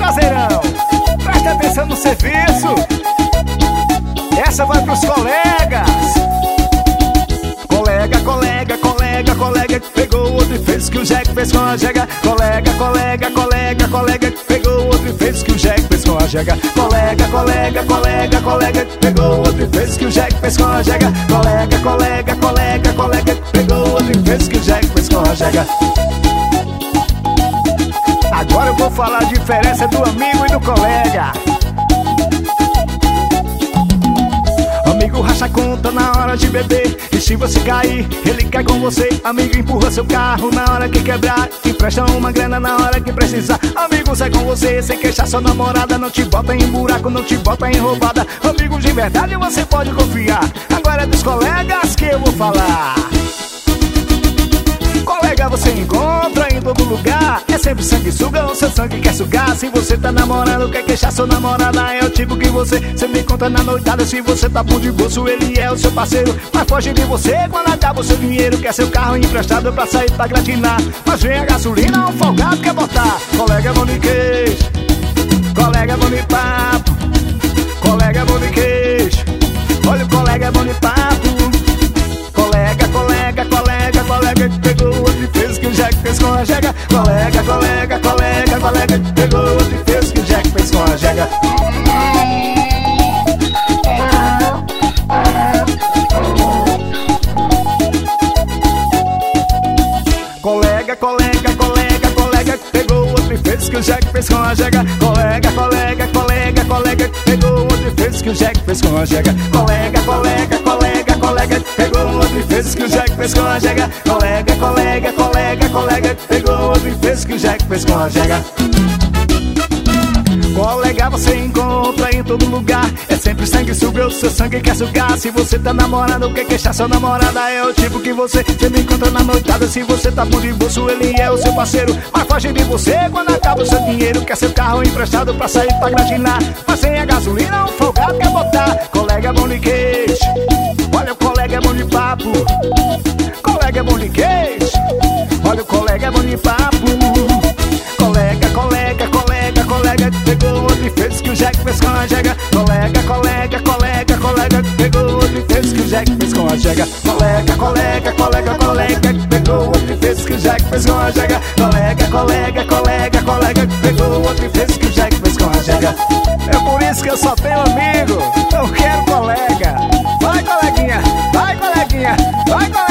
caseirão, presta atenção no serviço. Essa vai pros colegas. Colega, colega, colega, colega, pegou outro e fez que o Jack fez com a Jega. Colega, colega, colega, colega, pegou outro e fez que o Jack fez com a Jega. Colega, colega, colega, colega, pegou outro e fez que o Jack fez com a Jega. Colega, colega, colega, colega, pegou outro e fez que o Jack fez com a Jega. Agora eu vou falar a diferença do amigo e do colega. Amigo racha conta na hora de beber, e se você cair, ele cai com você. Amigo empurra seu carro na hora que quebrar, empresta uma grana na hora que precisar. Amigo sai com você sem queixar sua namorada, não te bota em buraco, não te bota em roubada. Amigos de verdade você pode confiar. Agora é dos colegas que eu vou falar. Colega você encontra em todo lugar, é sempre sanguessuga ou seu sangue quer sugar. Se você tá namorando, quer queixar sua namorada, é o tipo que você sempre encontra na noitada. Se você tá por de bolso, ele é o seu parceiro, mas foge de você quando acaba o seu dinheiro. Quer seu carro emprestado pra sair pra gratinar, mas vem a gasolina, um folgado quer botar. Colega bom de queijo, colega bom de papo, colega bom de queijo, olha o colega bom de papo. Colega, colega, colega, colega, pegou outro e fez que o Jack fez com a Jega. Colega, colega, colega, colega, pegou outro e fez que o Jack fez com a Jega. Colega, colega, colega, colega, pegou outro e fez que o Jack fez com a Jega. Colega, colega, colega, colega, pegou outro e fez que o Jack fez com a Jega. Colega, colega, colega, colega, pegou outro e fez que o Jack fez com a Jega. Colega, colega, colega, colega, pegou outro e fez que o Jack fez com a Jega. Colega você encontra em todo lugar, é sempre sanguessuga, o seu sangue quer sugar. Se você tá namorando, quer queixar sua namorada, é o tipo que você sempre encontra na noitada. Se você tá por de bolso, ele é o seu parceiro, mas foge de você quando acaba o seu dinheiro. Quer seu carro emprestado pra sair pra gratinar, mas sem a gasolina, um folgado quer botar. Colega bom de queijo, olha o colega bom de papo. Colega bom de queijo, olha o colega bom de papo. Colega, colega, colega, colega, pegou outro e fez que o Jack fez com a Jega. Colega, colega, colega, colega, pegou outro e fez que o Jack fez com a Jega. Colega, colega, colega, colega, pegou outro e fez que o Jack fez com a Jega. Colega, colega, colega, colega, pegou outro e fez que o Jack fez com a Jega. É por isso que eu só tenho amigo, não quero colega. Vai coleguinha, vai coleguinha, vai coleguinha.